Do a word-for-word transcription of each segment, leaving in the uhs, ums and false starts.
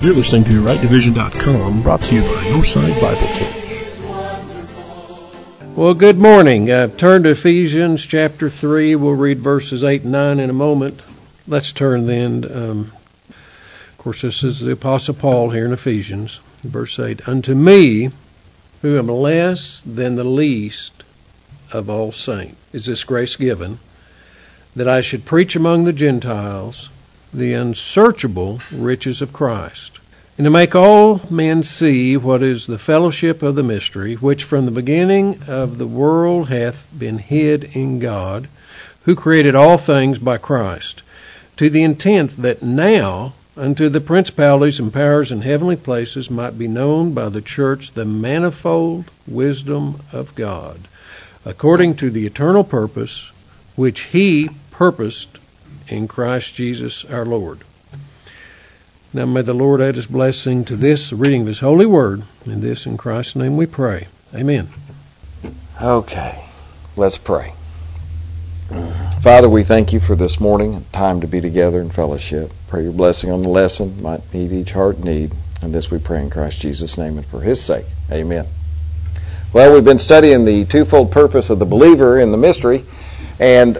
You're listening to right division dot com, brought to you by Northside Bible Church. Well, good morning. Uh, turn to Ephesians chapter three. We'll read verses eight and nine in a moment. Let's turn then. Um, of course, this is the Apostle Paul here in Ephesians, verse eight. Unto me, who am less than the least of all saints, is this grace given, that I should preach among the Gentiles the unsearchable riches of Christ, and to make all men see what is the fellowship of the mystery, which from the beginning of the world hath been hid in God, who created all things by Christ, to the intent that now unto the principalities and powers in heavenly places might be known by the church the manifold wisdom of God, according to the eternal purpose which He purposed in Christ Jesus our Lord. Now may the Lord add His blessing to this, the reading of His holy word, and this in Christ's name we pray. Amen. Okay, let's pray. Father, we thank You for this morning, time to be together in fellowship. Pray Your blessing on the lesson, might meet each heart need, and this we pray in Christ Jesus' name and for His sake. Amen. Well, we've been studying the twofold purpose of the believer in the mystery, and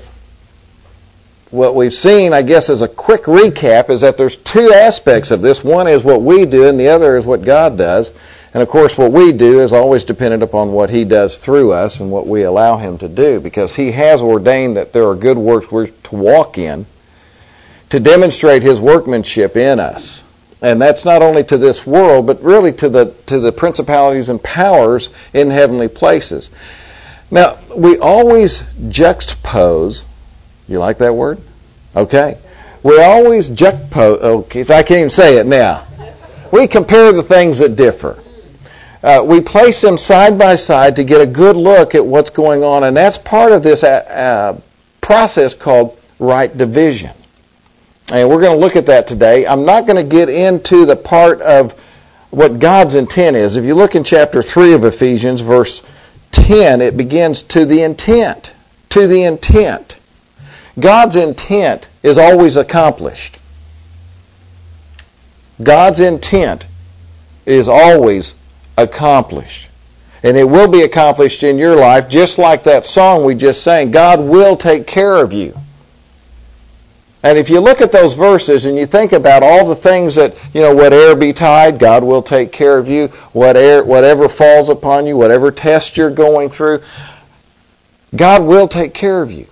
what we've seen, I guess, as a quick recap, is that there's two aspects of this. One is what we do, and the other is what God does. And, of course, what we do is always dependent upon what He does through us and what we allow Him to do, because He has ordained that there are good works we're to walk in to demonstrate His workmanship in us. And that's not only to this world, but really to the to the principalities and powers in heavenly places. Now, we always juxtapose. You like that word? Okay. We always juxtapose. Okay, so I can't even say it now. We compare the things that differ. Uh, we place them side by side to get a good look at what's going on, and that's part of this uh, uh, process called right division. And we're going to look at that today. I'm not going to get into the part of what God's intent is. If you look in chapter three of Ephesians, verse ten, it begins to the intent. To the intent. God's intent is always accomplished. God's intent is always accomplished. And it will be accomplished in your life, just like that song we just sang. God will take care of you. And if you look at those verses and you think about all the things that, you know, whatever be tide, God will take care of you. Whatever, whatever falls upon you, whatever test you're going through, God will take care of you.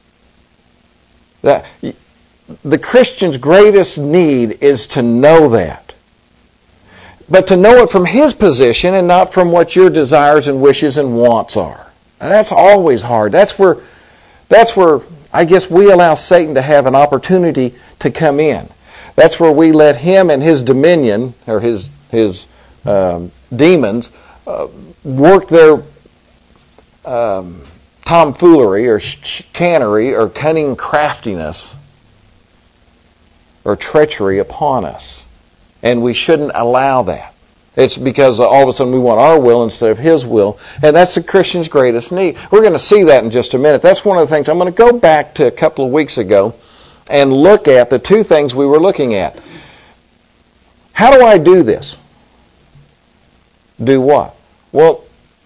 That the Christian's greatest need is to know that. But to know it from his position and not from what your desires and wishes and wants are. And that's always hard. That's where, that's where I guess we allow Satan to have an opportunity to come in. That's where we let him and his dominion, or his, his um, demons, uh, work their Um, tomfoolery or chicanery or cunning craftiness or treachery upon us. And we shouldn't allow that. It's because all of a sudden we want our will instead of His will. And that's the Christian's greatest need. We're going to see that in just a minute. That's one of the things. I'm going to go back to a couple of weeks ago and look at the two things we were looking at. How do I do this? Do what? Well,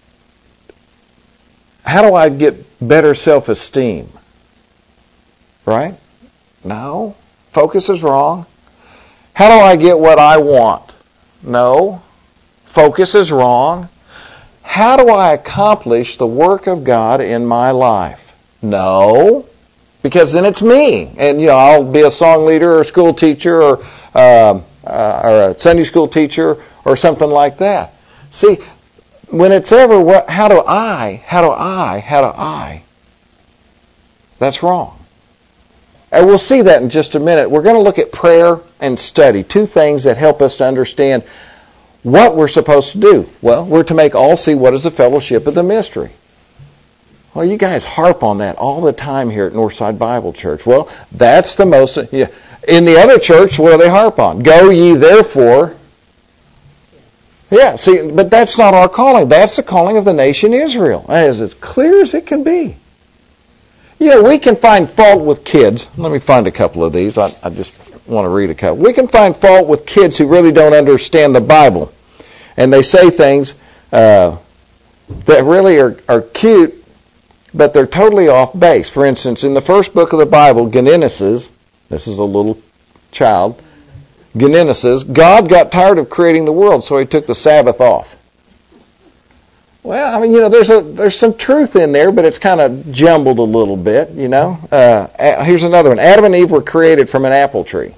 how do I get better self-esteem? Right? No. Focus is wrong. How do I get what I want? No. Focus is wrong. How do I accomplish the work of God in my life? No. Because then it's me. And, you know, I'll be a song leader or a school teacher or, uh, uh, or a Sunday school teacher or something like that. See, when it's ever, what, how do I, how do I, how do I, that's wrong. And we'll see that in just a minute. We're going to look at prayer and study, two things that help us to understand what we're supposed to do. Well, we're to make all see what is the fellowship of the mystery. Well, you guys harp on that all the time here at Northside Bible Church. Well, that's the most, yeah. In the other church, what do they harp on? Go ye therefore. Yeah, see, but that's not our calling. That's the calling of the nation Israel, as as clear as it can be. Yeah, we can find fault with kids. Let me find a couple of these. I, I just want to read a couple. We can find fault with kids who really don't understand the Bible. And they say things uh, that really are, are cute, but they're totally off base. For instance, in the first book of the Bible, Genesis, this is a little child, Genesis, God got tired of creating the world, so he took the Sabbath off. Well, I mean, you know, there's a there's some truth in there, but it's kind of jumbled a little bit, you know. Uh, here's another one. Adam and Eve were created from an apple tree.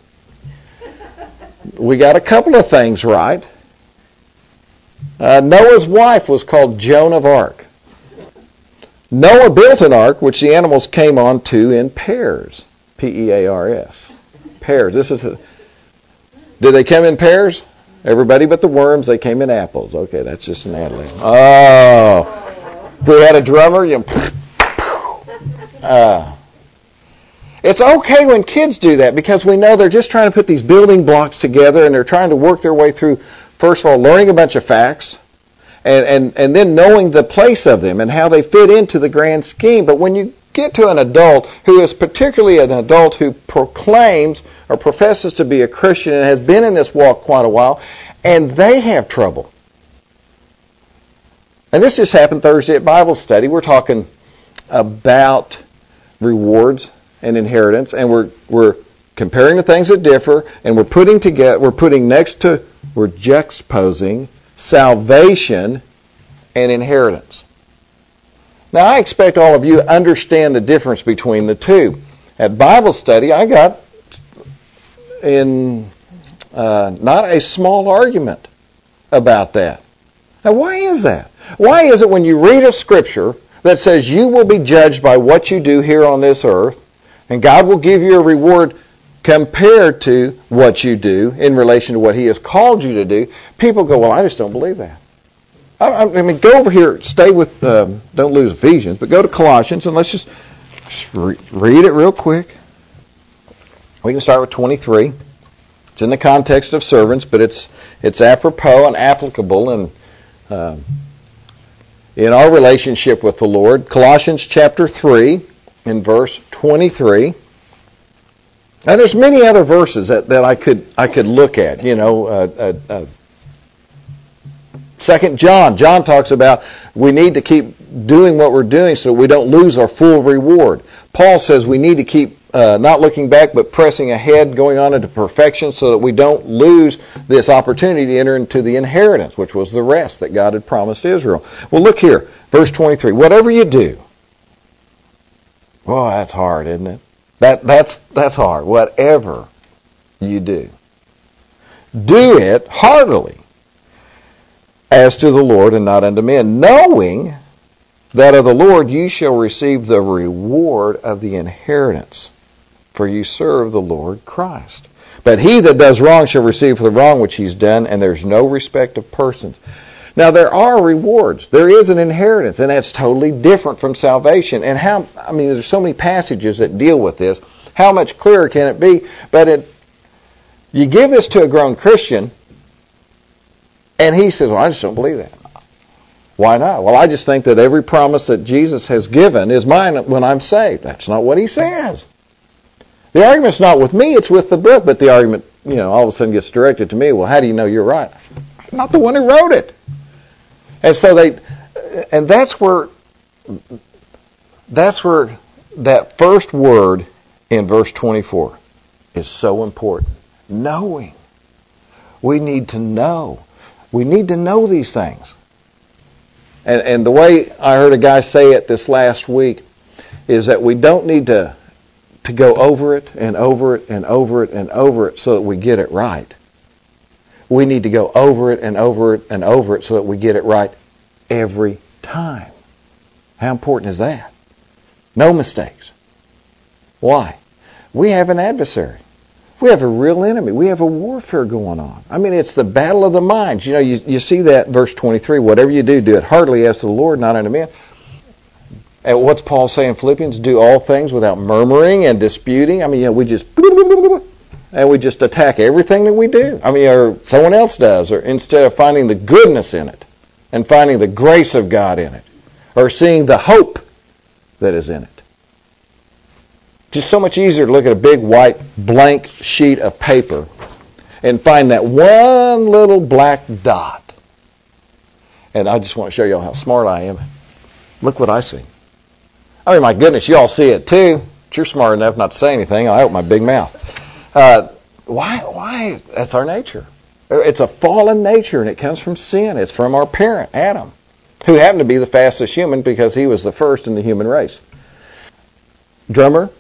We got a couple of things right. Uh, Noah's wife was called Joan of Arc. Noah built an ark, which the animals came on to in pairs. P E A R S. Pairs. This is a, did they come in pairs? Everybody but the worms, they came in apples. Okay, that's just an ad lib. Oh. If we had a drummer, you know, uh, it's okay when kids do that because we know they're just trying to put these building blocks together and they're trying to work their way through, first of all, learning a bunch of facts and, and, and then knowing the place of them and how they fit into the grand scheme. But when you get to an adult who is particularly an adult who proclaims or professes to be a Christian and has been in this walk quite a while, and they have trouble. And this just happened Thursday at Bible study. We're talking about rewards and inheritance, and we're we're comparing the things that differ, and we're putting together, we're putting next to, we're juxtaposing salvation and inheritance. Now, I expect all of you understand the difference between the two. At Bible study, I got in uh, not a small argument about that. Now, why is that? Why is it when you read a scripture that says you will be judged by what you do here on this earth, and God will give you a reward compared to what you do in relation to what He has called you to do, people go, well, I just don't believe that. I mean, go over here, stay with, um, don't lose Ephesians, but go to Colossians, and let's just, just re- read it real quick. We can start with twenty-three. It's in the context of servants, but it's it's apropos and applicable in, uh, in our relationship with the Lord. Colossians chapter three, in verse twenty-three. Now, there's many other verses that, that I could I could look at, you know, uh, uh, uh, Second John, John talks about we need to keep doing what we're doing so we don't lose our full reward. Paul says we need to keep uh, not looking back but pressing ahead, going on into perfection so that we don't lose this opportunity to enter into the inheritance, which was the rest that God had promised Israel. Well, look here, verse twenty-three. Whatever you do. Oh, that's hard, isn't it? That that's that's hard. Whatever you do. Do it heartily, as to the Lord and not unto men, knowing that of the Lord you shall receive the reward of the inheritance, for you serve the Lord Christ. But he that does wrong shall receive for the wrong which he's done, and there's no respect of persons. Now, there are rewards. There is an inheritance, and that's totally different from salvation. And how, I mean, there's so many passages that deal with this. How much clearer can it be? But it, you give this to a grown Christian, and he says, well, I just don't believe that. Why not? Well, I just think that every promise that Jesus has given is mine when I'm saved. That's not what he says. The argument's not with me, it's with the book, but the argument, you know, all of a sudden gets directed to me. Well, how do you know you're right? I'm not the one who wrote it. And so they, and that's where, that's where that first word in verse twenty-four is so important. Knowing. We need to know. We need to know these things. And, and the way I heard a guy say it this last week is that we don't need to to go over it and over it and over it and over it so that we get it right. We need to go over it and over it and over it so that we get it right every time. How important is that? No mistakes. Why? We have an adversary. We have a real enemy. We have a warfare going on. I mean, it's the battle of the minds. You know, you, you see that verse twenty-three. Whatever you do, do it heartily as to the Lord, not unto men. And what's Paul saying in Philippians? Do all things without murmuring and disputing. I mean, you know, we just and we just attack everything that we do. I mean, or someone else does, or instead of finding the goodness in it and finding the grace of God in it, or seeing the hope that is in it. Just so much easier to look at a big white blank sheet of paper and find that one little black dot. And I just want to show you all how smart I am. Look what I see. I mean, my goodness, you all see it too. But you're smart enough not to say anything. I open my big mouth. Uh, why? Why? That's our nature. It's a fallen nature, and it comes from sin. It's from our parent, Adam, who happened to be the fastest human because he was the first in the human race. Drummer?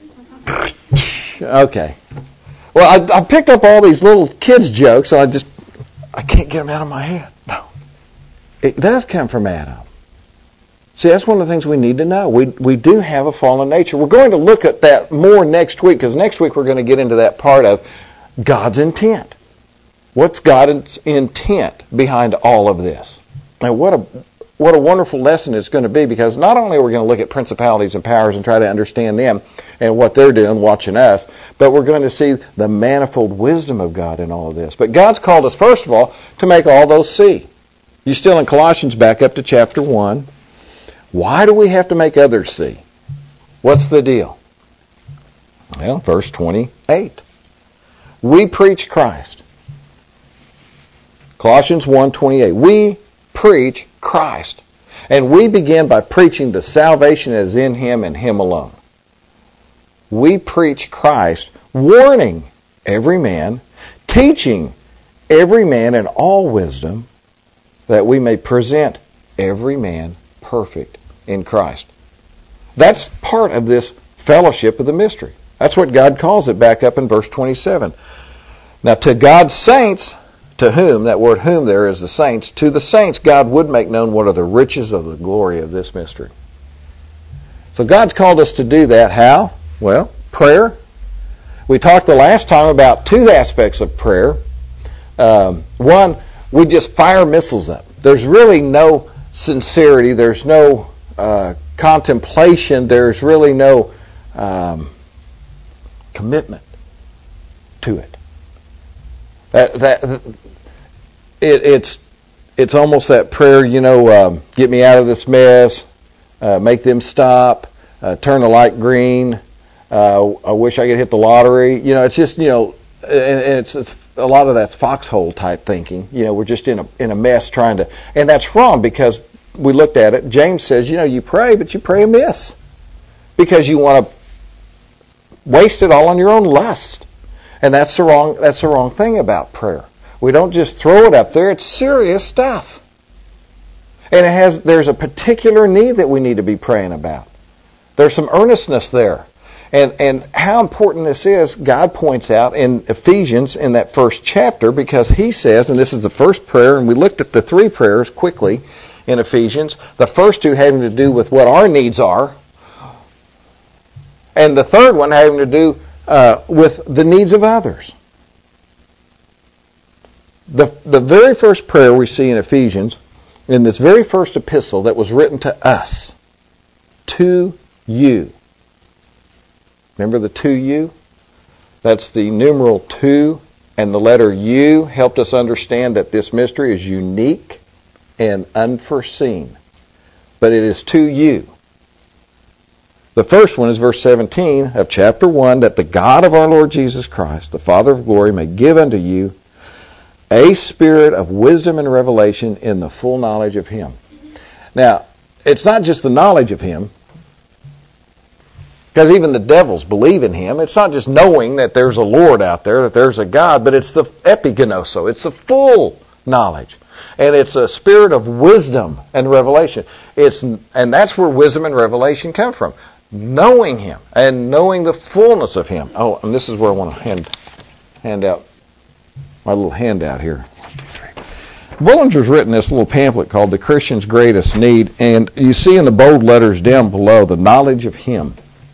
Okay. Well, I, I picked up all these little kids' jokes, and I just, I can't get them out of my head. No. It does come from Adam. See, that's one of the things we need to know. We we do have a fallen nature. We're going to look at that more next week, because next week we're going to get into that part of God's intent. What's God's intent behind all of this? And what a what a wonderful lesson it's going to be, because not only are we going to look at principalities and powers and try to understand them and what they're doing, watching us, but we're going to see the manifold wisdom of God in all of this. But God's called us, first of all, to make all those see. You're still in Colossians, back up to chapter one. Why do we have to make others see? What's the deal? Well, verse twenty-eight. We preach Christ. Colossians one twenty-eight. We preach Christ. And we begin by preaching the salvation that is in Him and Him alone. We preach Christ, warning every man, teaching every man in all wisdom, that we may present every man perfect in Christ. That's part of this fellowship of the mystery. That's what God calls it back up in verse twenty-seven. Now, to God's saints, to whom, that word whom there is the saints, to the saints God would make known what are the riches of the glory of this mystery. So God's called us to do that. How? Well, prayer. We talked the last time about two aspects of prayer. Um, one, we just fire missiles up. There's really no sincerity. There's no uh, contemplation. There's really no um, commitment to it. That that it, it's it's almost that prayer, you know, um, get me out of this mess, uh, make them stop, uh, turn the light green. Uh, I wish I could hit the lottery. You know, it's just, you know, and, and it's, it's a lot of that's foxhole type thinking. You know, we're just in a in a mess trying to, and that's wrong, because we looked at it. James says, you know, you pray, but you pray amiss because you want to waste it all on your own lust. And that's the wrong that's the wrong thing about prayer. We don't just throw it up there. It's serious stuff. And it has there's a particular need that we need to be praying about. There's some earnestness there. And and how important this is, God points out in Ephesians in that first chapter, because He says, and this is the first prayer, and we looked at the three prayers quickly in Ephesians, the first two having to do with what our needs are, and the third one having to do Uh, with the needs of others. The, the very first prayer we see in Ephesians, in this very first epistle that was written to us, to you. Remember the to you? That's the numeral two, and the letter U helped us understand that this mystery is unique and unforeseen. But it is to you. The first one is verse seventeen of chapter one, that the God of our Lord Jesus Christ, the Father of glory, may give unto you a spirit of wisdom and revelation in the full knowledge of Him. Now, it's not just the knowledge of Him, because even the devils believe in Him. It's not just knowing that there's a Lord out there, that there's a God, but it's the epigenoso. It's the full knowledge. And it's a spirit of wisdom and revelation. It's and that's where wisdom and revelation come from. Knowing Him and knowing the fullness of Him. Oh, and this is where I want to hand, hand out my little handout here. Bullinger's written this little pamphlet called The Christian's Greatest Need, and you see in the bold letters down below the knowledge of Him.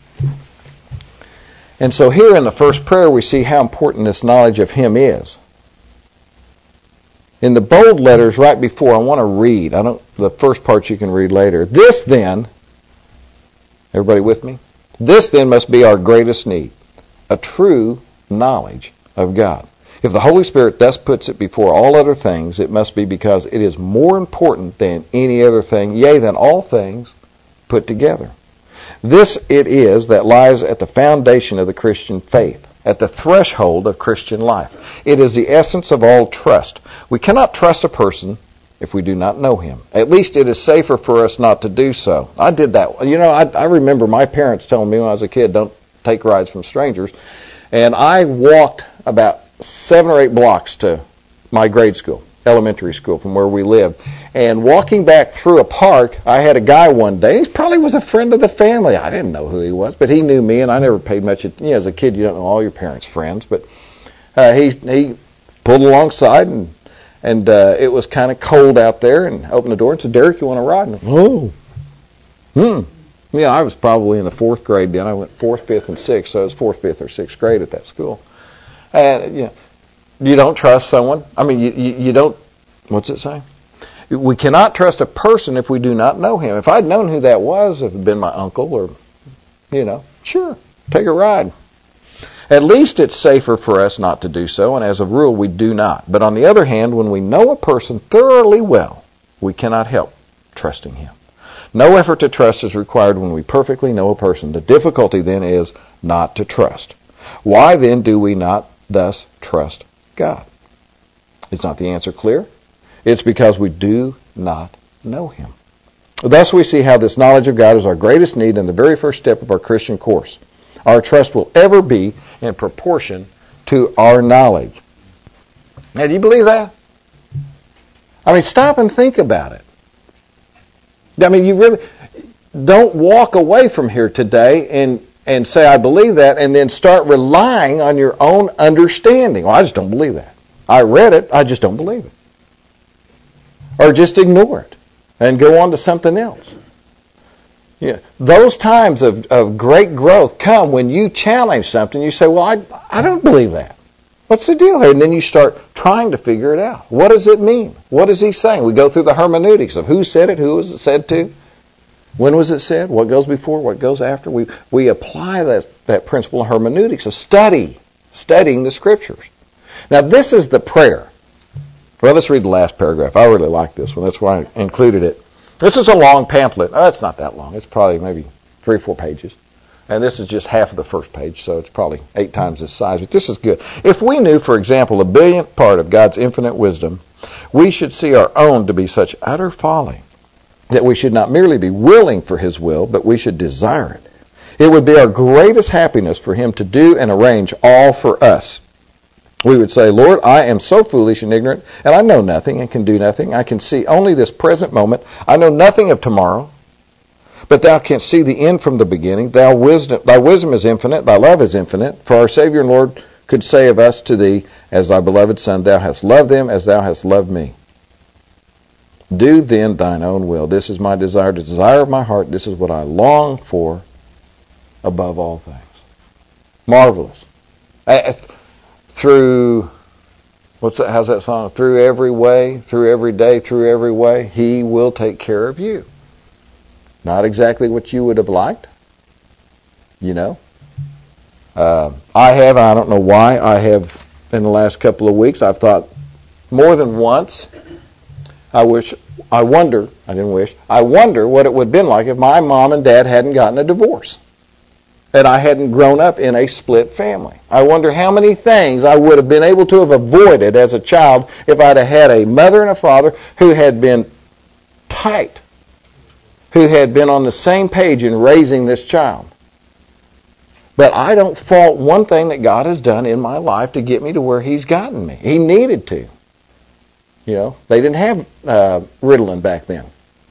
And so here in the first prayer we see how important this knowledge of Him is. In the bold letters right before, I want to read. I don't. The first part you can read later. This then, everybody with me? This then must be our greatest need, a true knowledge of God. If the Holy Spirit thus puts it before all other things, it must be because it is more important than any other thing, yea, than all things put together. This it is that lies at the foundation of the Christian faith, at the threshold of Christian life. It is the essence of all trust. We cannot trust a person if we do not know him. At least it is safer for us not to do so. I did that. You know, I, I remember my parents telling me when I was a kid, don't take rides from strangers. And I walked about seven or eight blocks to my grade school, elementary school, from where we lived. And walking back through a park, I had a guy one day. He probably was a friend of the family. I didn't know who he was, but he knew me, and I never paid much attention. You know, as a kid, you don't know all your parents' friends. But uh, he he pulled alongside, and and uh, it was kind of cold out there, and opened the door and said, "Derek, you want to ride?" And I, oh, hmm. Yeah, I was probably in the fourth grade then. I went fourth, fifth, and sixth, so I was fourth, fifth, or sixth grade at that school. And you know, you don't trust someone. I mean, you, you, you don't, what's it say? We cannot trust a person if we do not know him. If I'd known who that was, if it had been my uncle or, you know, sure, take a ride. At least it's safer for us not to do so, and as a rule, we do not. But on the other hand, when we know a person thoroughly well, we cannot help trusting him. No effort to trust is required when we perfectly know a person. The difficulty then is not to trust. Why then do we not thus trust God? Is not the answer clear? It's because we do not know him. Thus we see how this knowledge of God is our greatest need and the very first step of our Christian course. Our trust will ever be in proportion to our knowledge. Now, do you believe that? I mean, stop and think about it. I mean, you really don't walk away from here today and, and say, I believe that, and then start relying on your own understanding. Well, I just don't believe that. I read it, I just don't believe it. Or just ignore it and go on to something else. Yeah, those times of, of great growth come when you challenge something. You say, well, I, I don't believe that. What's the deal here? And then you start trying to figure it out. What does it mean? What is he saying? We go through the hermeneutics of who said it, who was it said to, when was it said, what goes before, what goes after. We we apply that, that principle of hermeneutics, of study, studying the Scriptures. Now, this is the prayer. Well, let's read the last paragraph. I really like this one. That's why I included it. This is a long pamphlet. Oh, it's not that long. It's probably maybe three or four pages. And this is just half of the first page, so it's probably eight times this size. But this is good. If we knew, for example, a billionth part of God's infinite wisdom, we should see our own to be such utter folly that we should not merely be willing for his will, but we should desire it. It would be our greatest happiness for him to do and arrange all for us. We would say, Lord, I am so foolish and ignorant, and I know nothing and can do nothing. I can see only this present moment. I know nothing of tomorrow. But thou canst see the end from the beginning. Thou wisdom, thy wisdom is infinite. Thy love is infinite. For our Savior and Lord could say of us to thee, as thy beloved Son, thou hast loved them as thou hast loved me. Do then thine own will. This is my desire, the desire of my heart. This is what I long for above all things. Marvelous. Through, what's that, how's that song? Through every way, through every day, through every way, he will take care of you. Not exactly what you would have liked, you know. Uh, I have, I don't know why, I have, in the last couple of weeks, I've thought more than once, I wish, I wonder, I didn't wish, I wonder what it would have been like if my mom and dad hadn't gotten a divorce. And I hadn't grown up in a split family. I wonder how many things I would have been able to have avoided as a child if I'd have had a mother and a father who had been tight, who had been on the same page in raising this child. But I don't fault one thing that God has done in my life to get me to where he's gotten me. He needed to. You know, they didn't have uh, Ritalin back then.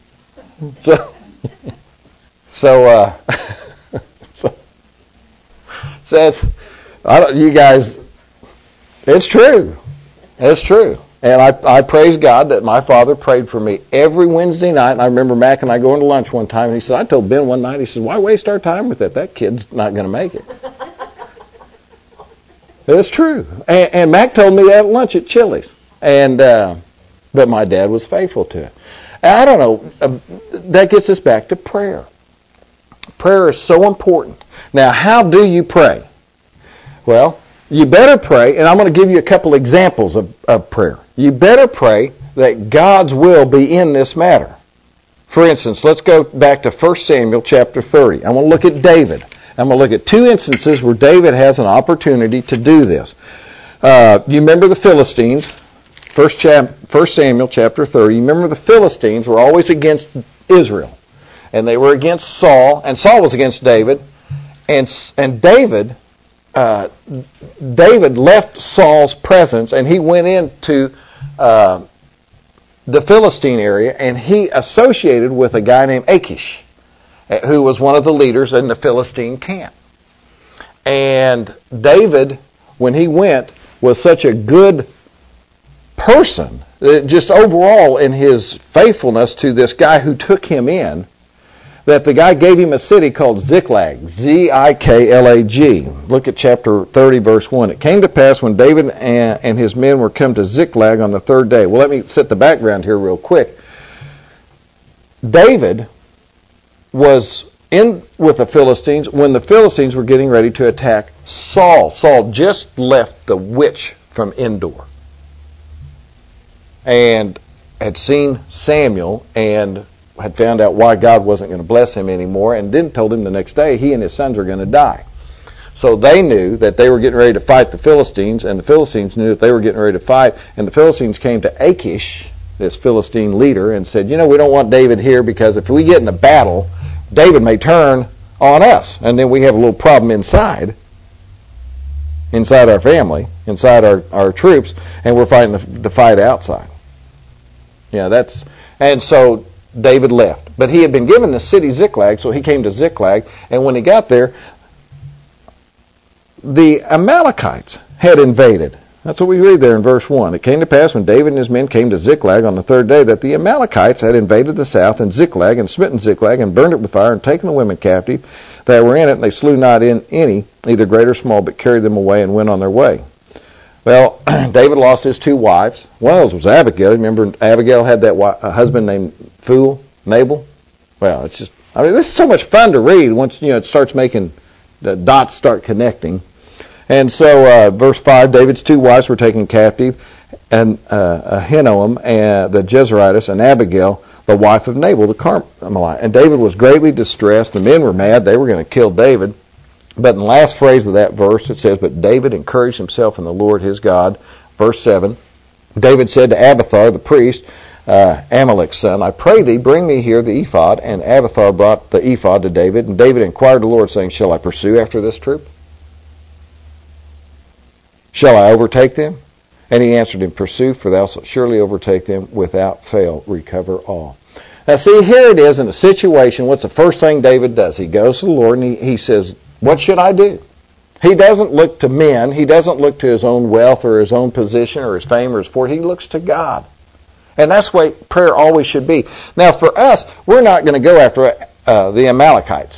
So, so, uh, so, so it's, I don't, you guys, it's true. It's true. And I, I praise God that my father prayed for me every Wednesday night. And I remember Mac and I going to lunch one time, and he said, I told Ben one night, he said, why waste our time with that? That kid's not going to make it. It's true. And, and Mac told me that at lunch at Chili's. And uh, but my dad was faithful to it. And I don't know. Uh, that gets us back to prayer. Prayer is so important. Now, how do you pray? Well, you better pray, and I'm going to give you a couple examples of, of prayer. You better pray that God's will be in this matter. For instance, let's go back to First Samuel chapter thirty. I'm going to look at David. I'm going to look at two instances where David has an opportunity to do this. Uh, you remember the Philistines, First, chap- First Samuel chapter thirty. You remember the Philistines were always against Israel. And they were against Saul, and Saul was against David. And, and David, uh, David left Saul's presence, and he went into uh, the Philistine area, and he associated with a guy named Achish, who was one of the leaders in the Philistine camp. And David, when he went, was such a good person, just overall in his faithfulness to this guy who took him in, that the guy gave him a city called Ziklag, Z I K L A G. Look at chapter thirty, verse one. It came to pass when David and his men were come to Ziklag on the third day. Well, let me set the background here real quick. David was in with the Philistines when the Philistines were getting ready to attack Saul. Saul just left the witch from Endor and had seen Samuel and had found out why God wasn't going to bless him anymore, and then told him the next day he and his sons are going to die. So they knew that they were getting ready to fight the Philistines, and the Philistines knew that they were getting ready to fight, and the Philistines came to Achish, this Philistine leader, and said, you know, we don't want David here because if we get in a battle, David may turn on us, and then we have a little problem inside, inside our family, inside our, our troops, and we're fighting the, the fight outside. Yeah, that's, and so David left. But he had been given the city Ziklag, so he came to Ziklag, and when he got there, the Amalekites had invaded. That's what we read there in verse one. It came to pass when David and his men came to Ziklag on the third day that the Amalekites had invaded the south and Ziklag and smitten Ziklag and burned it with fire and taken the women captive that were in it, and they slew not in any, either great or small, but carried them away and went on their way. Well, David lost his two wives. One of those was Abigail. Remember Abigail had that wife, a husband named Fool, Nabal? Well, it's just, I mean, this is so much fun to read once, you know, it starts making, the dots start connecting. And so, uh, verse five, David's two wives were taken captive, and uh, Ahinoam, and the Jezreelitess, and Abigail, the wife of Nabal, the Carmelite. And David was greatly distressed. The men were mad. They were going to kill David. But in the last phrase of that verse, it says, but David encouraged himself in the Lord his God. Verse seven, David said to Abiathar the priest, uh, Amalek's son, I pray thee, bring me here the ephod. And Abiathar brought the ephod to David. And David inquired of the Lord, saying, shall I pursue after this troop? Shall I overtake them? And he answered him, pursue, for thou shalt surely overtake them, without fail recover all. Now see, here it is in a situation. What's the first thing David does? He goes to the Lord and he, he says, what should I do? He doesn't look to men. He doesn't look to his own wealth or his own position or his fame or his fortune. He looks to God. And that's the way prayer always should be. Now for us, we're not going to go after uh, the Amalekites.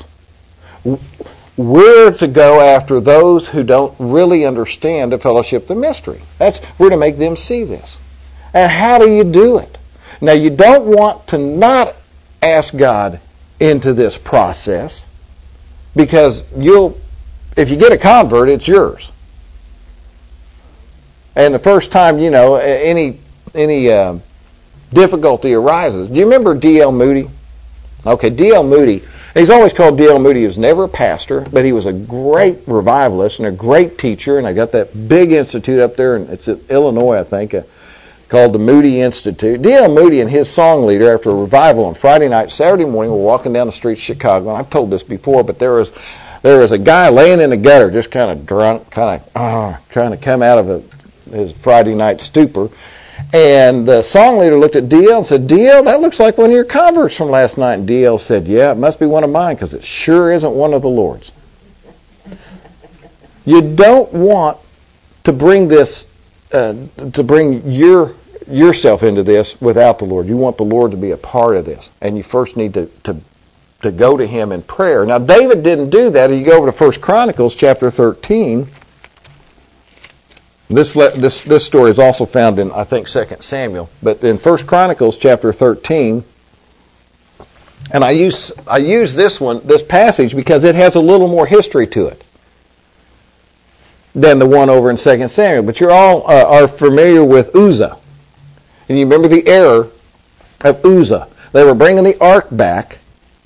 We're to go after those who don't really understand the fellowship, the mystery. That's, we're to make them see this. And how do you do it? Now you don't want to not ask God into this process, because you'll, if you get a convert, it's yours. And the first time, you know, any any uh, difficulty arises. Do you remember D L Moody? Okay, D L Moody, he's always called D L Moody. He was never a pastor, but he was a great revivalist and a great teacher. And I got that big institute up there, and it's in Illinois, I think, uh, called the Moody Institute. D L Moody and his song leader, after a revival on Friday night, Saturday morning, were walking down the streets of Chicago. And I've told this before, but there was there was a guy laying in the gutter, just kind of drunk, kind of uh, trying to come out of a, his Friday night stupor. And the song leader looked at D L and said, D L, that looks like one of your converts from last night. And D L said, yeah, it must be one of mine, because it sure isn't one of the Lord's. You don't want to bring this Uh, to bring your yourself into this without the Lord. You want the Lord to be a part of this, and you first need to to, to go to Him in prayer. Now, David didn't do that. If you go over to First Chronicles chapter thirteen, this this this story is also found in, I think, Second Samuel, but in First Chronicles chapter thirteen, and I use I use this one this passage because it has a little more history to it than the one over in Second Samuel. But you're all uh, are familiar with Uzzah. And you remember the error of Uzzah. They were bringing the ark back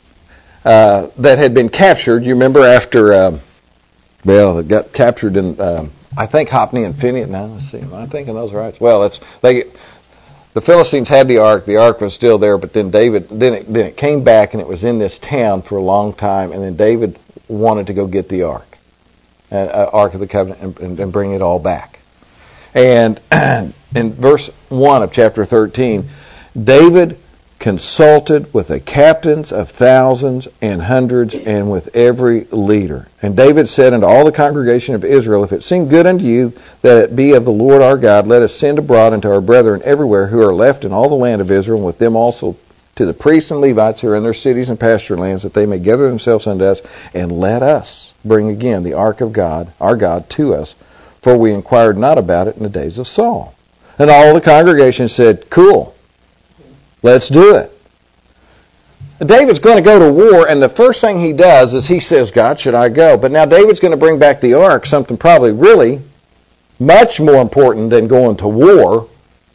uh, that had been captured. You remember after, um, well, it got captured in, um, I think, Hophni and Phinehas. Now, let's see, am I thinking those right? Well, it's they. The Philistines had the ark. The ark was still there, but then David, then it, then it came back, and it was in this town for a long time. And then David wanted to go get the ark, uh, ark of the covenant, and, and, and bring it all back. And in verse one of chapter thirteen, David consulted with the captains of thousands and hundreds and with every leader. And David said unto all the congregation of Israel, if it seem good unto you that it be of the Lord our God, let us send abroad unto our brethren everywhere who are left in all the land of Israel, and with them also to the priests and Levites who are in their cities and pasture lands, that they may gather themselves unto us, and let us bring again the ark of God, our God, to us, for we inquired not about it in the days of Saul. And all the congregation said, cool. Let's do it. David's going to go to war, and the first thing he does is he says, God, should I go? But now David's going to bring back the ark, something probably really much more important than going to war.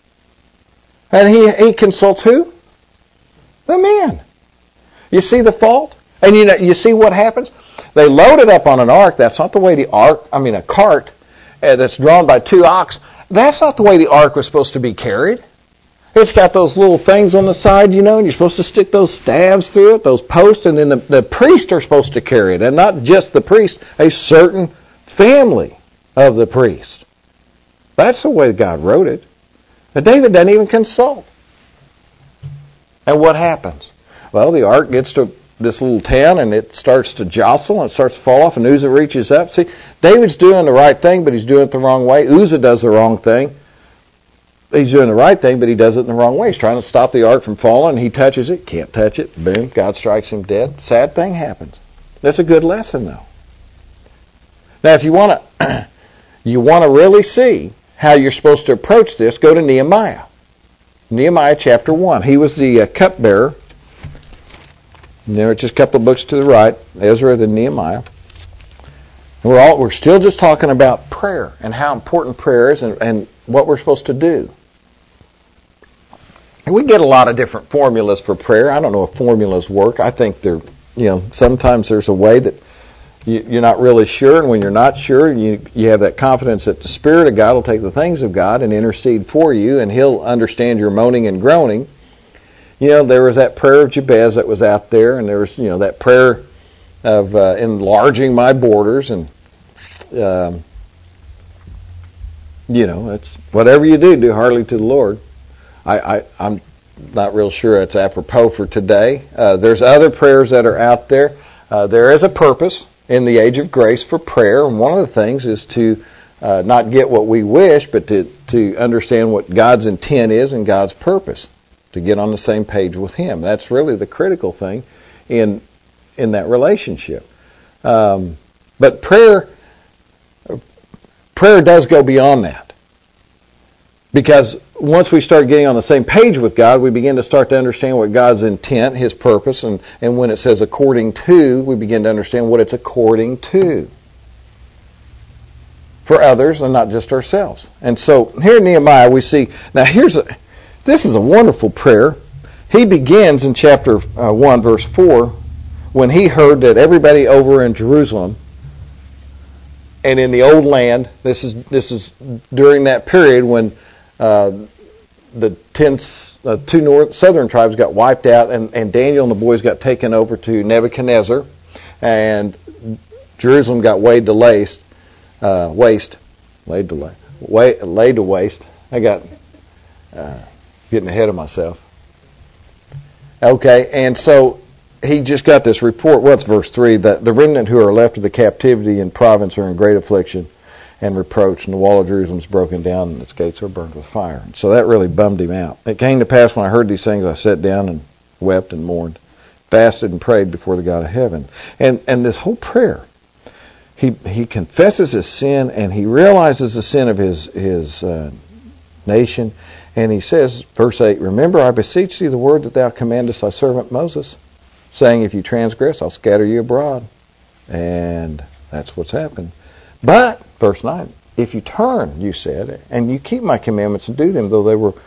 And he, he consults who? The men. You see the fault? And you know, you see what happens? They load it up on an ark. That's not the way the ark, I mean a cart uh, that's drawn by two ox. That's not the way the ark was supposed to be carried. It's got those little things on the side, you know, and you're supposed to stick those staves through it, those posts, and then the, the priests are supposed to carry it. And not just the priest, a certain family of the priest. That's the way God wrote it. But David doesn't even consult. And what happens? Well, the ark gets to this little town, and it starts to jostle, and it starts to fall off, and Uzzah reaches up. See, David's doing the right thing, but he's doing it the wrong way. Uzzah does the wrong thing. He's doing the right thing, but he does it in the wrong way. He's trying to stop the ark from falling. He touches it. Can't touch it. Boom. God strikes him dead. Sad thing happens. That's a good lesson, though. Now, if you want to, you want to really see how you're supposed to approach this, go to Nehemiah. Nehemiah chapter one. He was the uh, cupbearer. And there are just a couple of books to the right, Ezra and Nehemiah. And we're all we're still just talking about prayer and how important prayer is, and, and what we're supposed to do. And we get a lot of different formulas for prayer. I don't know if formulas work. I think they're, you know, sometimes there's a way that you, you're not really sure, and when you're not sure, you you have that confidence that the Spirit of God will take the things of God and intercede for you, and He'll understand your moaning and groaning. You know, there was that prayer of Jabez that was out there, and there was, you know, that prayer of uh, enlarging my borders, and um, you know, it's whatever you do, do heartily to the Lord. I, I, I'm not real sure it's apropos for today. Uh, there's other prayers that are out there. Uh, there is a purpose in the age of grace for prayer, and one of the things is to uh, not get what we wish, but to, to understand what God's intent is and God's purpose, to get on the same page with Him. That's really the critical thing in in that relationship. Um, but prayer, prayer does go beyond that. Because once we start getting on the same page with God, we begin to start to understand what God's intent, His purpose, and, and when it says according to, we begin to understand what it's according to. For others and not just ourselves. And so here in Nehemiah we see, now here's a, this is a wonderful prayer. He begins in chapter uh, one, verse four, when he heard that everybody over in Jerusalem and in the old land, this is this is during that period when uh, the ten, uh, two north, southern tribes got wiped out, and, and Daniel and the boys got taken over to Nebuchadnezzar, and Jerusalem got laid to waste, uh, waste, laid to lay, way, laid to waste. I got uh, getting ahead of myself. Okay, and so he just got this report. What's verse three? That the remnant who are left of the captivity in province are in great affliction and reproach, and the wall of Jerusalem is broken down, and its gates are burned with fire. And so that really bummed him out. It came to pass when I heard these things, I sat down and wept and mourned, fasted and prayed before the God of heaven. And and this whole prayer, he he confesses his sin, and he realizes the sin of his his uh, nation. And he says, verse eight, remember, I beseech thee the word that thou commandest thy servant Moses, saying, if you transgress, I'll scatter you abroad. And that's what's happened. But, verse nine, if you turn, you said, and you keep my commandments and do them, though they were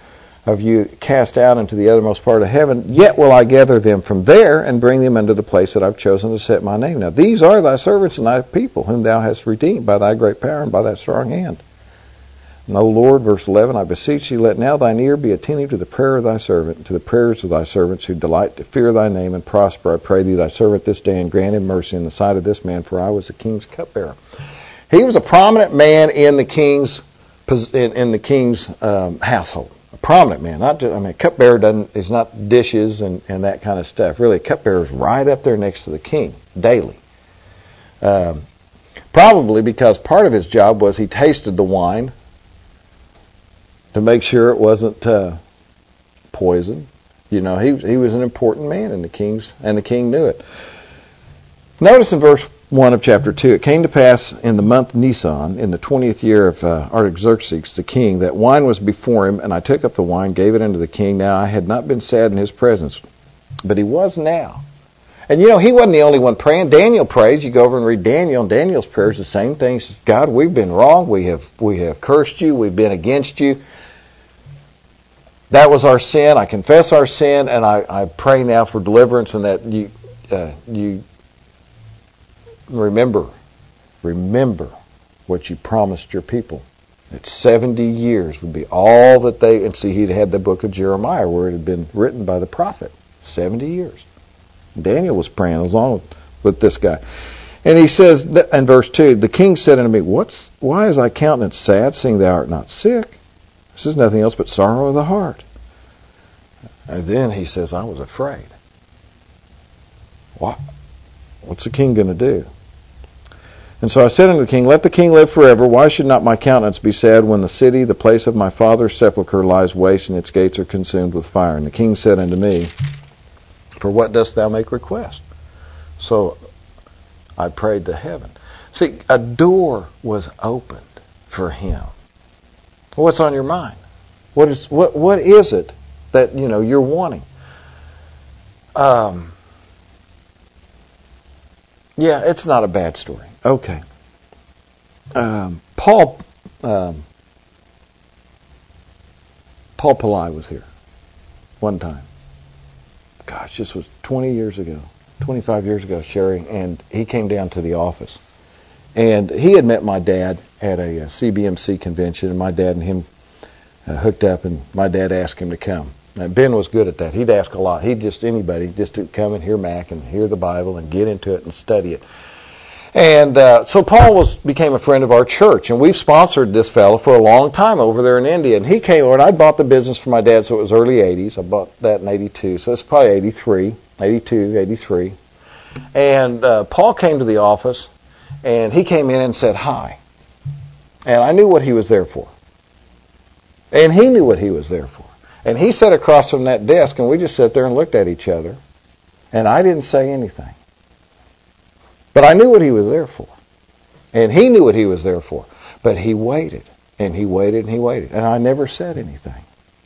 of you cast out into the uttermost part of heaven, yet will I gather them from there and bring them unto the place that I've chosen to set my name. Now these are thy servants and thy people, whom thou hast redeemed by thy great power and by thy strong hand. And, O Lord, verse eleven, I beseech thee, let now thine ear be attentive to the prayer of thy servant, and to the prayers of thy servants who delight to fear thy name and prosper. I pray thee, thy servant this day, and grant him mercy in the sight of this man, for I was the king's cupbearer. He was a prominent man in the king's in, in the king's um, household. A prominent man. Not just, I mean, a cupbearer doesn't is not dishes and, and that kind of stuff. Really, a cupbearer is right up there next to the king daily. Um, probably because part of his job was he tasted the wine to make sure it wasn't uh, poison. You know, he he was an important man in the king's, and the king knew it. Notice in verse one of chapter two, it came to pass in the month Nisan, in the twentieth year of uh, Artaxerxes the king, that wine was before him, and I took up the wine, gave it unto the king. Now I had not been sad in his presence, but he was now. And you know, he wasn't the only one praying. Daniel prays. You go over and read Daniel, and Daniel's prayer is the same thing. He says, God, we've been wrong. We have we have cursed you. We've been against you. That was our sin. I confess our sin, and I, I pray now for deliverance, and that you uh, you remember, remember what you promised your people. That seventy years would be all that they... And see, he'd had the book of Jeremiah where it had been written by the prophet. seventy years. Daniel was praying along with this guy. And he says, in verse two, the king said unto me, What's, why is thy countenance sad, seeing thou art not sick? This is nothing else but sorrow of the heart. And then he says, I was afraid. What? What's the king going to do? And so I said unto the king, Let the king live forever. Why should not my countenance be sad when the city, the place of my father's sepulchre, lies waste, and its gates are consumed with fire? And the king said unto me, For what dost thou make request? So I prayed to heaven. See, a door was opened for him. What's on your mind? What is what what is it that you know you're wanting? Um, yeah, it's not a bad story. Okay. Um, Paul um, Paul Pillai was here one time. Gosh, this was twenty years ago, twenty-five years ago, sharing, and he came down to the office. And he had met my dad at a, a C B M C convention, and my dad and him uh, hooked up, and my dad asked him to come. Now, Ben was good at that. He'd ask a lot. He'd just, anybody, just to come and hear Mac and hear the Bible and get into it and study it. And uh, so Paul was became a friend of our church, and we've sponsored this fellow for a long time over there in India. And he came over, and I bought the business for my dad, so it was early eighties. I bought that in eighty-two, so it's probably eighty-three, eighty-two, eighty-three. And uh, Paul came to the office, and he came in and said hi. And I knew what he was there for. And he knew what he was there for. And he sat across from that desk, and we just sat there and looked at each other. And I didn't say anything. But I knew what he was there for. And he knew what he was there for. But he waited, and he waited, and he waited. And I never said anything.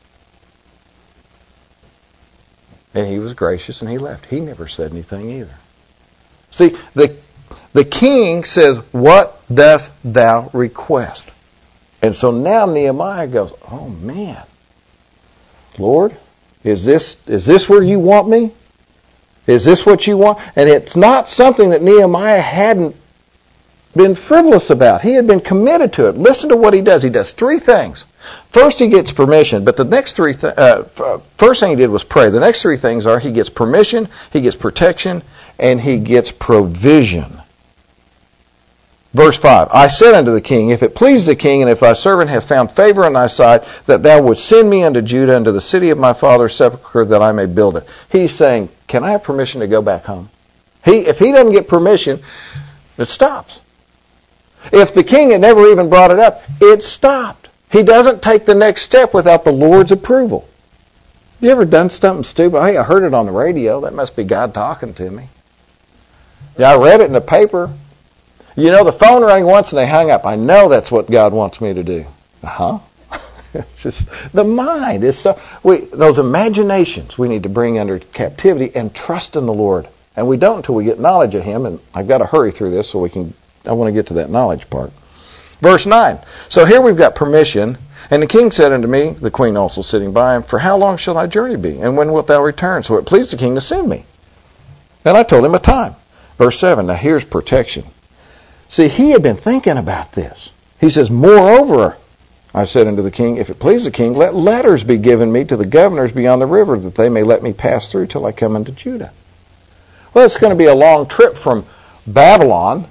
And he was gracious, and he left. He never said anything either. See, the the king says, What dost thou request? And so now Nehemiah goes, Oh man, Lord, is this is this where you want me? Is this what you want? And it's not something that Nehemiah hadn't been frivolous about. He had been committed to it. Listen to what he does. He does three things. First, he gets permission, but the next three th- uh, first thing he did was pray. The next three things are he gets permission, he gets protection, and he gets provision. Verse five, I said unto the king, If it please the king, and if thy servant hath found favor in thy sight, that thou wouldst send me unto Judah, unto the city of my father's sepulchre, that I may build it. He's saying, can I have permission to go back home? He, if he doesn't get permission, it stops. If the king had never even brought it up, it stopped. He doesn't take the next step without the Lord's approval. You ever done something stupid? Hey, I heard it on the radio. That must be God talking to me. Yeah, I read it in the paper. You know, the phone rang once and they hung up. I know that's what God wants me to do. Uh-huh. It's just, the mind is so... We, those imaginations we need to bring under captivity and trust in the Lord. And we don't until we get knowledge of Him. And I've got to hurry through this so we can... I want to get to that knowledge part. Verse nine. So here we've got permission. And the king said unto me, the queen also sitting by him, For how long shall thy journey be? And when wilt thou return? So it pleased the king to send me. And I told him a time. Verse seven. Now here's protection. See, he had been thinking about this. He says, Moreover, I said unto the king, If it please the king, let letters be given me to the governors beyond the river, that they may let me pass through till I come into Judah. Well, it's going to be a long trip from Babylon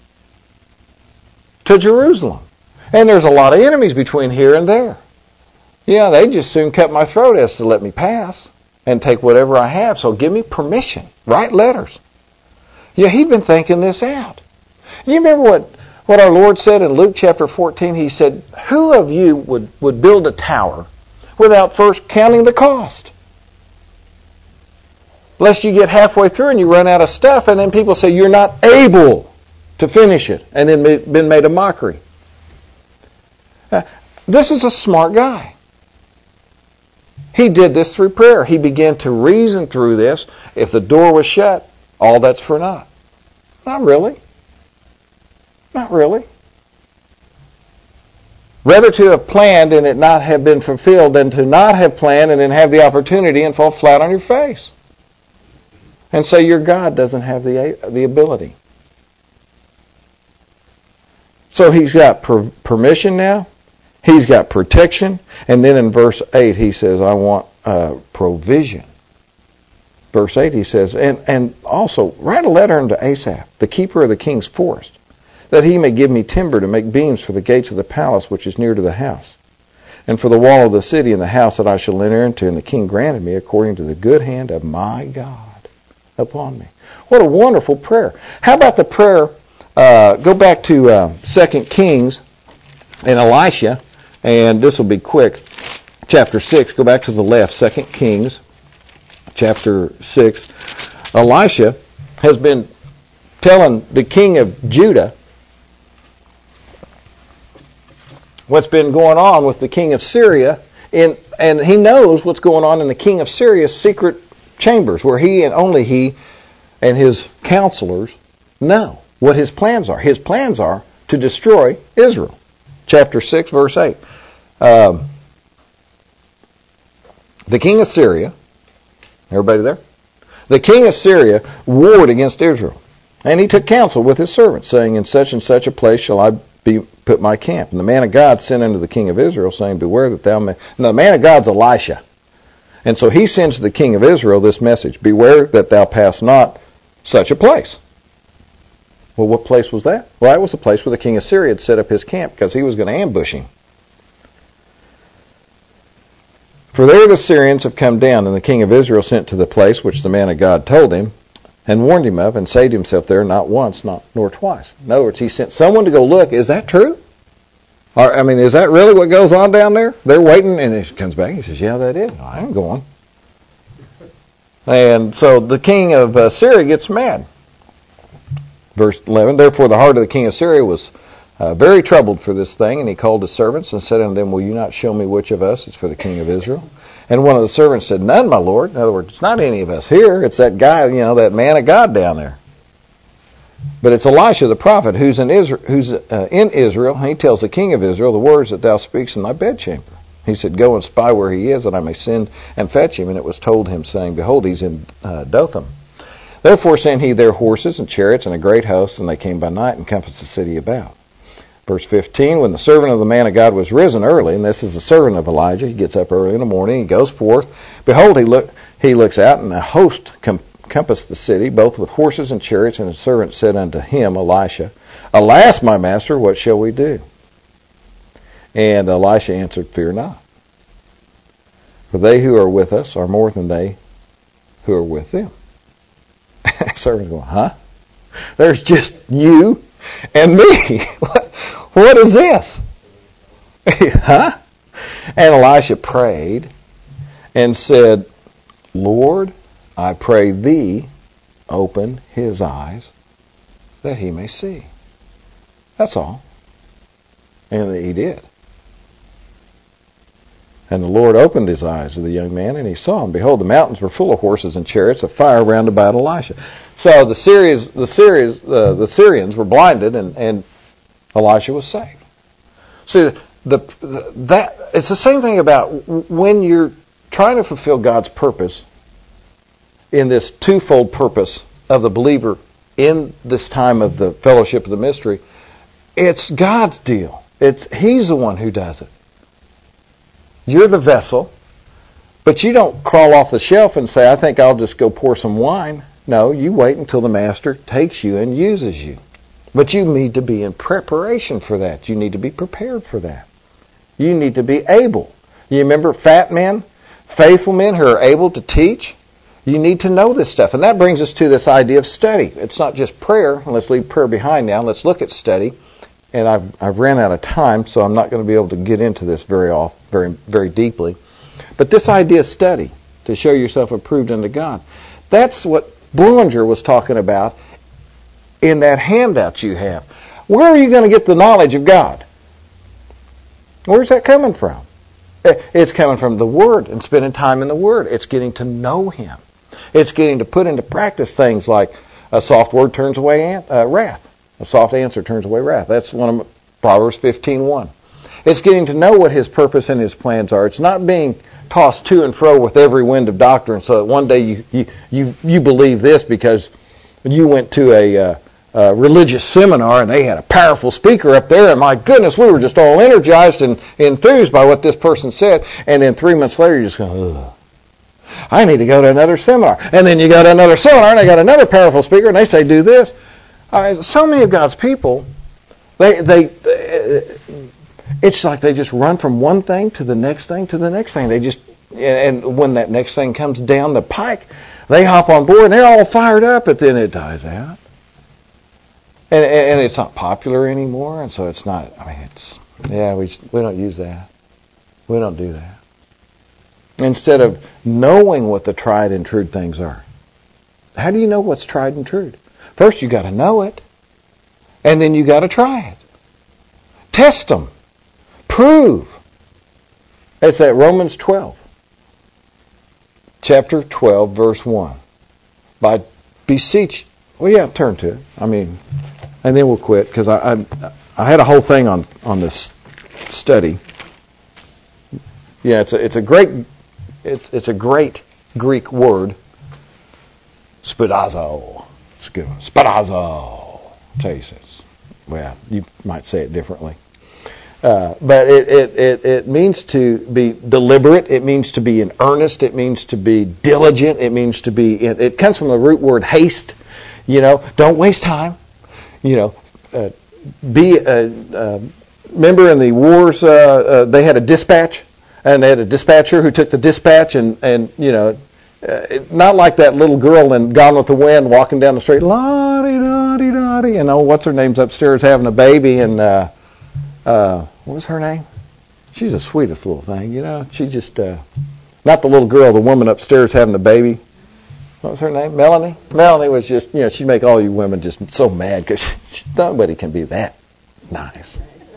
to Jerusalem. And there's a lot of enemies between here and there. Yeah, they just soon cut my throat as to let me pass and take whatever I have. So give me permission. Write letters. Yeah, he'd been thinking this out. You remember what, what our Lord said in Luke chapter fourteen? He said, Who of you would, would build a tower without first counting the cost? Lest you get halfway through and you run out of stuff, and then people say you're not able to finish it, and then been made a mockery. Uh, this is a smart guy. He did this through prayer. He began to reason through this. If the door was shut, all that's for naught. Not really. Not really. Rather to have planned and it not have been fulfilled than to not have planned and then have the opportunity and fall flat on your face. And say your God doesn't have the, the ability. So he's got per- permission now. He's got protection. And then in verse eight he says, I want uh, provision. Verse eight he says, and, and also write a letter unto Asaph, the keeper of the king's forest, that he may give me timber to make beams for the gates of the palace which is near to the house, and for the wall of the city and the house that I shall enter into. And the king granted me according to the good hand of my God upon me. What a wonderful prayer. How about the prayer, uh, go back to uh, Second Kings and Elisha, and this will be quick, chapter six, go back to the left, Second Kings, chapter six. Elisha has been telling the king of Judah what's been going on with the king of Syria, in, and he knows what's going on in the king of Syria's secret chambers, where he and only he and his counselors know what his plans are. His plans are to destroy Israel. Chapter six, verse eight. Um, the king of Syria, everybody there? The king of Syria warred against Israel, and he took counsel with his servants, saying, In such and such a place shall I be put my camp. And the man of God sent unto the king of Israel, saying, Beware that thou may... Now the man of God's Elisha. And so he sends to the king of Israel this message, Beware that thou pass not such a place. Well, what place was that? Well, that was the place where the king of Syria had set up his camp, because he was going to ambush him. For there the Syrians have come down, and the king of Israel sent to the place which the man of God told him, and warned him of, and saved himself there not once, not nor twice. In other words, he sent someone to go look. Is that true? Or, I mean, is that really what goes on down there? They're waiting, and he comes back and he says, yeah, that is. I ain't going. And so the king of uh, Syria gets mad. Verse eleven, Therefore the heart of the king of Syria was uh, very troubled for this thing, and he called his servants and said unto them, Will you not show me which of us is for the king of Israel? And one of the servants said, None, my lord. In other words, it's not any of us here. It's that guy, you know, that man of God down there. But it's Elisha the prophet who's in Israel, who's uh, in Israel. And he tells the king of Israel the words that thou speakest in thy bedchamber. He said, Go and spy where he is, that I may send and fetch him. And it was told him, saying, Behold, he's in uh, Dothan. Therefore sent he their horses and chariots and a great host, and they came by night and compassed the city about. Verse fifteen, When the servant of the man of God was risen early, and this is the servant of Elijah, he gets up early in the morning, he goes forth. Behold, he look he looks out, and a host com- compassed the city, both with horses and chariots. And his servant said unto him, Elisha, Alas, my master, what shall we do? And Elisha answered, Fear not. For they who are with us are more than they who are with them. Servant's going, huh? There's just you and me. What, what is this? Huh? And Elisha prayed and said, Lord, I pray thee, open his eyes that he may see. That's all. And he did. And the Lord opened his eyes of the young man, and he saw, and behold, the mountains were full of horses and chariots of fire round about Elisha. So the Syrians, the Syrians, uh, the Syrians were blinded, and, and Elisha was saved. See, the, the that it's the same thing about when you're trying to fulfill God's purpose in this twofold purpose of the believer in this time of the fellowship of the mystery. It's God's deal. It's He's the one who does it. You're the vessel, but you don't crawl off the shelf and say, I think I'll just go pour some wine. No, you wait until the Master takes you and uses you. But you need to be in preparation for that. You need to be prepared for that. You need to be able. You remember fat men, faithful men who are able to teach? You need to know this stuff. And that brings us to this idea of study. It's not just prayer. Let's leave prayer behind now. Let's look at study. And I've I've ran out of time, so I'm not going to be able to get into this very off, very very deeply. But this idea of study, to show yourself approved unto God, that's what Bullinger was talking about in that handout you have. Where are you going to get the knowledge of God? Where's that coming from? It's coming from the Word and spending time in the Word. It's getting to know Him. It's getting to put into practice things like a soft word turns away uh, wrath. A soft answer turns away wrath. That's one of Proverbs fifteen one. It's getting to know what His purpose and His plans are. It's not being tossed to and fro with every wind of doctrine so that one day you you, you, you believe this because you went to a, uh, a religious seminar and they had a powerful speaker up there and my goodness, we were just all energized and enthused by what this person said, and then three months later you're just going, ugh. I need to go to another seminar. And then you go to another seminar and they got another powerful speaker and they say do this. Uh, so many of God's people, they, they, they, it's like they just run from one thing to the next thing to the next thing. They just, and when that next thing comes down the pike, they hop on board and they're all fired up, but then it dies out. And, and it's not popular anymore, and so it's not, I mean, it's, yeah, we, we don't use that. We don't do that. Instead of knowing what the tried and true things are. How do you know what's tried and true? First, you got to know it, and then you got to try it. Test them. Prove. It's at Romans twelve. Chapter twelve, verse one. By beseech. Well, yeah, turn to it. I mean, and then we'll quit, because I, I I had a whole thing on, on this study. Yeah, it's a, it's a great it's it's a great Greek word. Spadazo. It's a good one. Spadazo. Tell you this. Well, you might say it differently. Uh, but it, it, it, it means to be deliberate. It means to be in earnest. It means to be diligent. It means to be, in, it comes from the root word haste. You know, don't waste time. You know, uh, be, uh, uh, remember in the wars, uh, uh, they had a dispatch, and they had a dispatcher who took the dispatch and, and you know, uh, not like that little girl in Gone with the Wind walking down the street, la-di-da-di-da-di, and oh, what's her name's upstairs having a baby, and, uh, uh, what was her name? She's the sweetest little thing, you know. She just, uh, not the little girl, the woman upstairs having the baby. What was her name? Melanie? Melanie was just, you know, she'd make all you women just so mad because nobody can be that nice.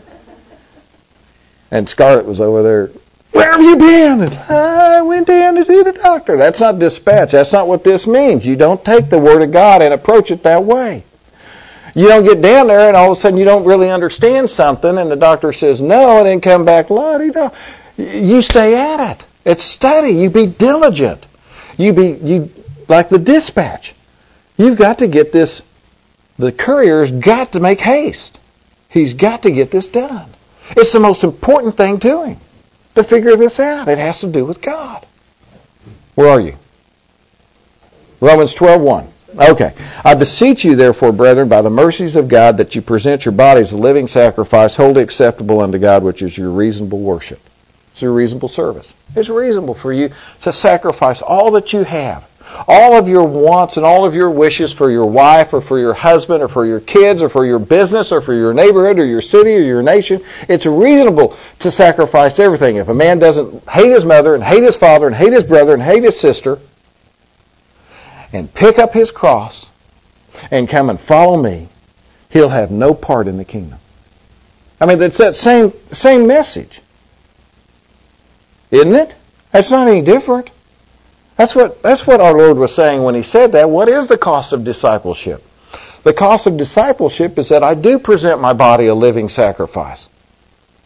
And Scarlett was over there, where have you been? And I went in to see the doctor. That's not dispatch. That's not what this means. You don't take the Word of God and approach it that way. You don't get down there and all of a sudden you don't really understand something and the doctor says no and then come back, la-di-da. You stay at it. It's study. You be diligent. You be, you, like the dispatch. You've got to get this, the courier's got to make haste. He's got to get this done. It's the most important thing to him, to figure this out. It has to do with God. Where are you? Romans twelve one. Okay. I beseech you, therefore, brethren, by the mercies of God, that you present your bodies a living sacrifice, wholly acceptable unto God, which is your reasonable worship. It's your reasonable service. It's reasonable for you to sacrifice all that you have, all of your wants and all of your wishes for your wife or for your husband or for your kids or for your business or for your neighborhood or your city or your nation. It's reasonable to sacrifice everything. If a man doesn't hate his mother and hate his father and hate his brother and hate his sister and pick up his cross and come and follow me, he'll have no part in the kingdom. I mean, it's that same same message. Isn't it? That's not any different. That's what that's what our Lord was saying when He said that. What is the cost of discipleship? The cost of discipleship is that I do present my body a living sacrifice.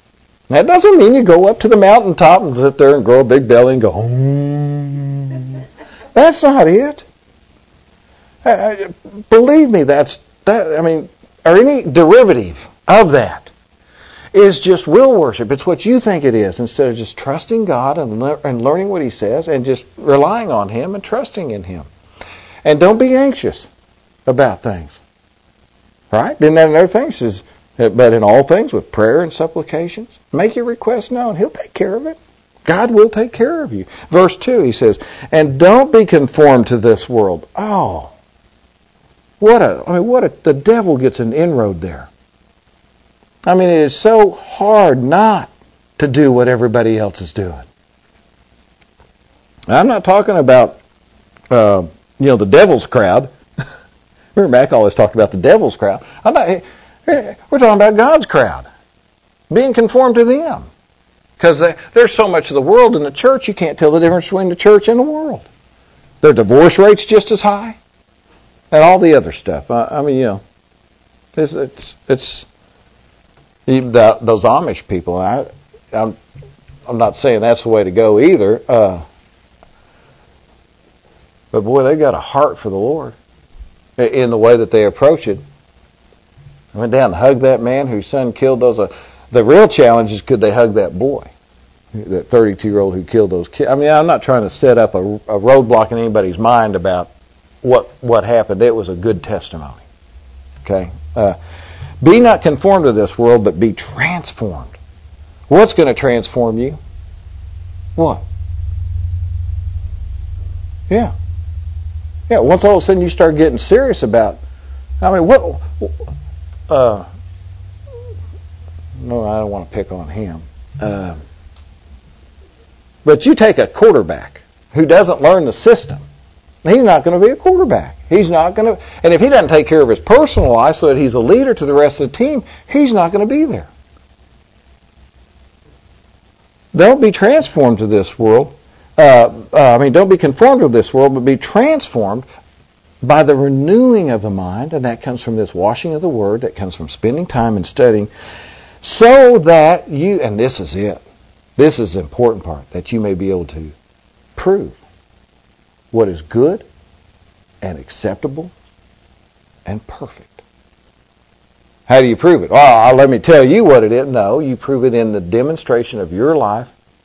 That doesn't mean you go up to the mountaintop and sit there and grow a big belly and go, mm. That's not it. I, I, believe me, that's that. I mean, or any derivative of that is just will worship. It's what you think it is, instead of just trusting God and, le- and learning what He says and just relying on Him and trusting in Him. And don't be anxious about things. Right? Then another thing says, but in all things with prayer and supplications, make your requests known. He'll take care of it. God will take care of you. Verse two, he says, and don't be conformed to this world. Oh, what a, I mean, what a, the devil gets an inroad there. I mean, it is so hard not to do what everybody else is doing. I'm not talking about, uh, you know, the devil's crowd. Remember, Mac always talked about the devil's crowd. I'm not, we're talking about God's crowd. Being conformed to them. Because there's so much of the world in the church, you can't tell the difference between the church and the world. Their divorce rate's just as high. And all the other stuff. I, I mean, you know, it's, it's, it's even the, those Amish people. I, I'm, I'm not saying that's the way to go either. Uh, but boy, they've got a heart for the Lord in the way that they approach it. I went down and hugged that man whose son killed those. Uh, the real challenge is, could they hug that boy, that thirty-two-year-old who killed those kids? I mean, I'm not trying to set up a, a roadblock in anybody's mind about what what happened. It was a good testimony. Okay? Uh, be not conformed to this world, but be transformed. What's going to transform you? What? Yeah. Yeah, once all of a sudden you start getting serious about, I mean, what, uh, no, I don't want to pick on him. Uh, but you take a quarterback who doesn't learn the system, he's not going to be a quarterback. He's not going to, and if he doesn't take care of his personal life so that he's a leader to the rest of the team, he's not going to be there. Don't be transformed to this world. Uh, uh, I mean, don't be conformed to this world, but be transformed by the renewing of the mind, and that comes from this washing of the Word, that comes from spending time and studying, so that you, and this is it, this is the important part, that you may be able to prove what is good and acceptable and perfect. How do you prove it? Oh, let me tell you what it is. No, you prove it in the demonstration of your life,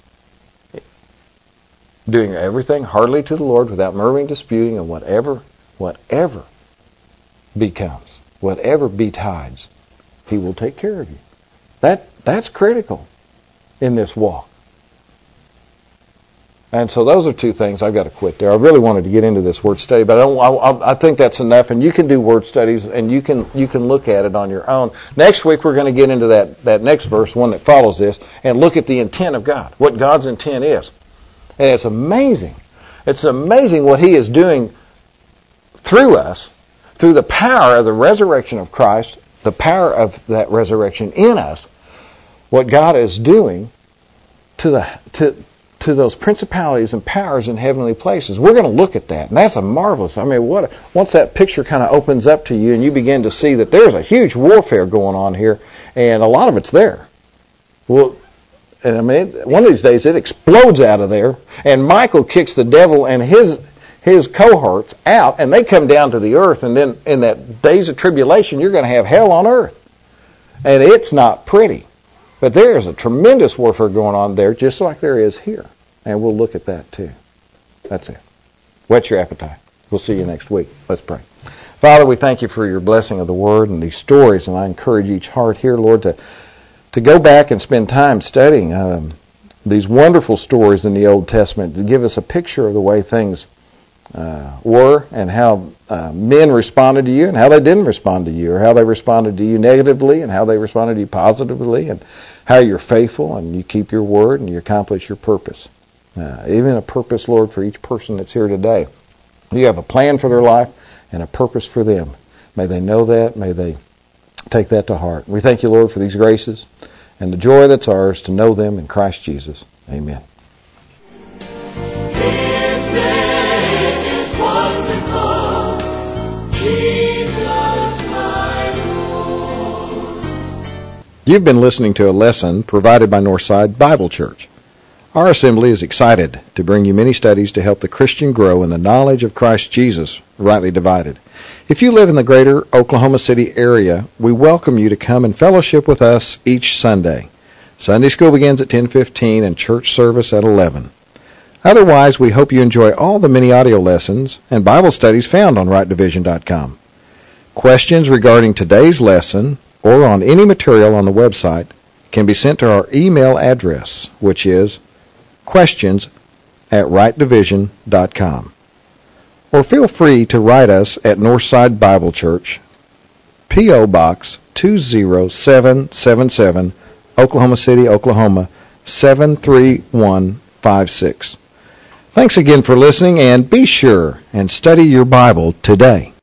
doing everything heartily to the Lord without murmuring, disputing, and whatever, whatever becomes, whatever betides, He will take care of you. That that's critical in this walk. And so those are two things. I've got to quit there. I really wanted to get into this word study, but I don't. I, I think that's enough. And you can do word studies, and you can you can look at it on your own. Next week we're going to get into that that next verse, one that follows this, and look at the intent of God, what God's intent is. And it's amazing. It's amazing what He is doing through us, through the power of the resurrection of Christ, the power of that resurrection in us, what God is doing to the to to those principalities and powers in heavenly places. We're going to look at that, and that's a marvelous. I mean, what once that picture kind of opens up to you, and you begin to see that there's a huge warfare going on here, and a lot of it's there. Well. And I mean, one of these days it explodes out of there, and Michael kicks the devil and his his cohorts out, and they come down to the earth, and then in that days of tribulation, you're going to have hell on earth. And it's not pretty. But there is a tremendous warfare going on there, just like there is here. And we'll look at that too. That's it. Whet your appetite. We'll see you next week. Let's pray. Father, we thank You for Your blessing of the Word and these stories, and I encourage each heart here, Lord, to to go back and spend time studying um, these wonderful stories in the Old Testament to give us a picture of the way things uh, were and how uh, men responded to You and how they didn't respond to You, or how they responded to You negatively and how they responded to You positively, and how You're faithful and You keep Your word and You accomplish Your purpose. Uh, even a purpose, Lord, for each person that's here today. You have a plan for their life and a purpose for them. May they know that. May they take that to heart. We thank You, Lord, for these graces and the joy that's ours to know them in Christ Jesus. Amen. His name is wonderful, Jesus my Lord. You've been listening to a lesson provided by Northside Bible Church. Our assembly is excited to bring you many studies to help the Christian grow in the knowledge of Christ Jesus, rightly divided. If you live in the greater Oklahoma City area, we welcome you to come and fellowship with us each Sunday. Sunday school begins at ten fifteen and church service at eleven. Otherwise, we hope you enjoy all the many audio lessons and Bible studies found on right division dot com. Questions regarding today's lesson or on any material on the website can be sent to our email address, which is questions at right division dot com. Or feel free to write us at Northside Bible Church, P O. Box two zero seven seven seven, Oklahoma City, Oklahoma seven three one five six. Thanks again for listening, and be sure and study your Bible today.